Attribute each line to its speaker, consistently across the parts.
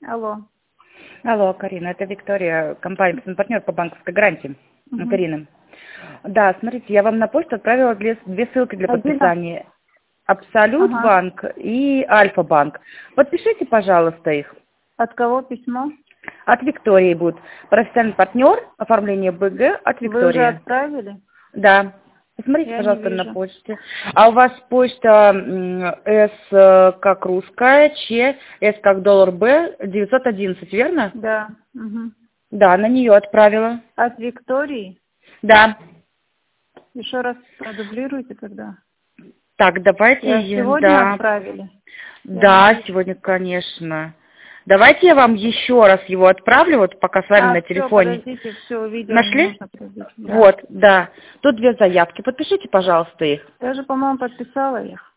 Speaker 1: Алло.
Speaker 2: Алло, Карина, это Виктория, компания партнер по банковской гарантии.
Speaker 1: Угу.
Speaker 2: Карина. Да, смотрите, я вам на почту отправила две ссылки для подписания. Абсолют банк и Альфа-банк. Подпишите, пожалуйста, их.
Speaker 1: От кого письмо?
Speaker 2: От Виктории будет. Профессиональный партнер, оформление БГ от Виктории.
Speaker 1: Вы уже отправили?
Speaker 2: Да. Посмотрите,
Speaker 1: Я
Speaker 2: пожалуйста,
Speaker 1: не
Speaker 2: на
Speaker 1: вижу.
Speaker 2: почте. А у вас почта С как русская, Ч, С как доллар, Б, 911, верно?
Speaker 1: Да. Угу.
Speaker 2: Да, на нее отправила.
Speaker 1: От Виктории?
Speaker 2: Да.
Speaker 1: Еще раз продублируйте тогда.
Speaker 2: Так, давайте,
Speaker 1: Сегодня отправили?
Speaker 2: Да, сегодня, конечно. Давайте я вам еще раз его отправлю, вот пока с вами на телефоне.
Speaker 1: Подождите, все, видео
Speaker 2: Нашли?
Speaker 1: не нужно продать. Да.
Speaker 2: Вот, да. Тут две заявки. Подпишите, пожалуйста, их.
Speaker 1: Я же, по-моему, подписала их.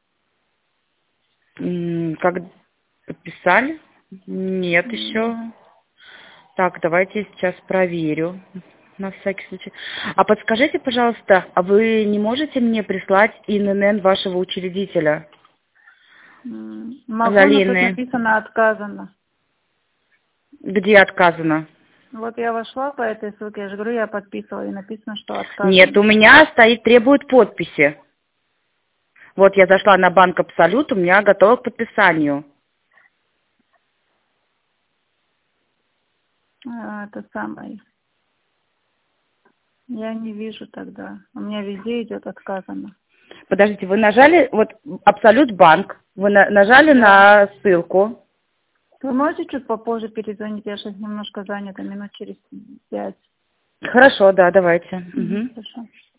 Speaker 2: Как подписали? Нет еще. Так, давайте я сейчас проверю. На всякий случай. А подскажите, пожалуйста, а вы не можете мне прислать ИНН вашего учредителя?
Speaker 1: Могу, но тут
Speaker 2: Залины.
Speaker 1: написано «отказано».
Speaker 2: Где отказано?
Speaker 1: Вот я вошла по этой ссылке, я же говорю, я подписывала, и написано, что отказано.
Speaker 2: Нет, у меня стоит, требует подписи. Вот я зашла на банк Абсолют, у меня готово к подписанию.
Speaker 1: Это самое. Я не вижу тогда. У меня везде идет отказано.
Speaker 2: Подождите, вы нажали, вот Абсолют банк, вы нажали на ссылку.
Speaker 1: Вы можете чуть попозже перезвонить? Я сейчас немножко занята, минут через 5.
Speaker 2: Хорошо, да, давайте.
Speaker 1: Хорошо.